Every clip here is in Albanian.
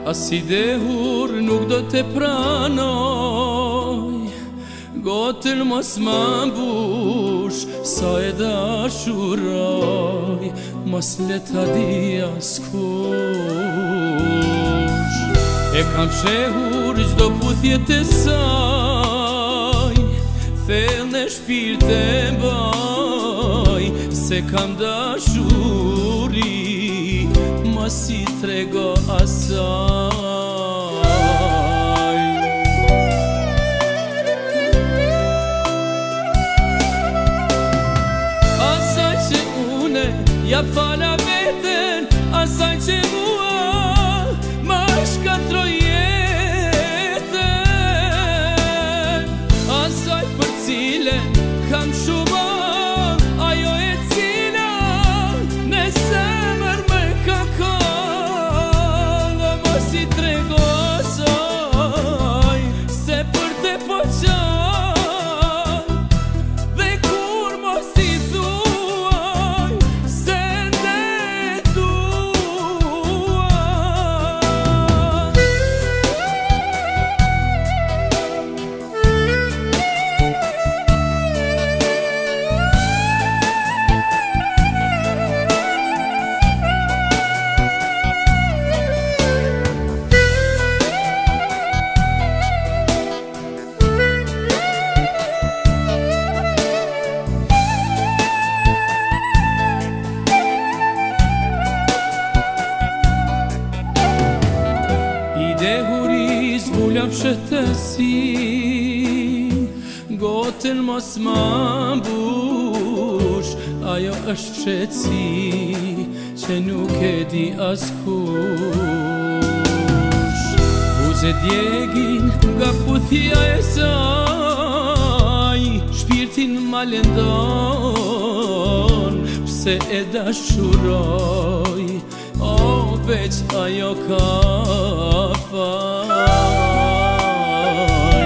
As i dehur nuk do te pranoj, gotën mos ma mbush, sa e dashuroj, mos le ta di askush. E kam shehur çdo puthje të saj, thellë në shpirt e mbaj, se kam dashuri, mos i trego asaj. Asaj që une ja fala veten, asaj që mua ma shkatroi jetën, asaj për cilën kam shumë, ajo e cila në zemër më ka kohë, mos i trego asaj, se për te po qaj, dhe kur mos i thuaj, se ne dehuri zbulja fshehtesin, gotën mos ma mbush, ajo është fshetsi që nuk e di askush. Buzët djegin nga puthja e saj, shpirtin ma lëndon, pse e dashuroj, o veç ajo ka faj.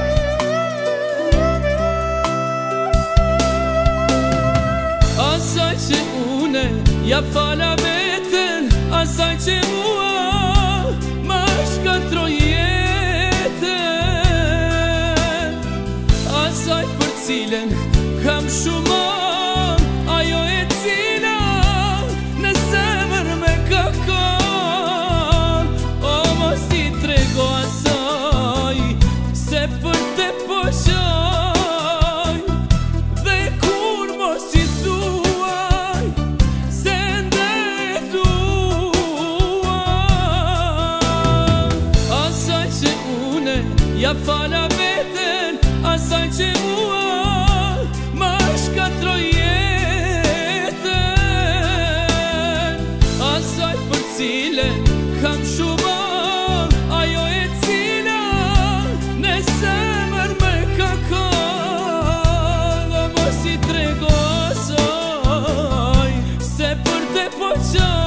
Asaj që une ja fala veten, asaj që mua ma shkatroi jetën, asaj për cilën kam shumë, ajo e cila në zemër me ka kohë, o mos i trego asaj, se për te po qaj, dhe kur mos i thuaj, se ne duaj. Asaj që une ja fala veten, asaj që mua ma shkatroi jetën, asaj për cilën kam shumë, ajo e cila në zemër më ka kohë, mos i trego asaj, se për te po qaj.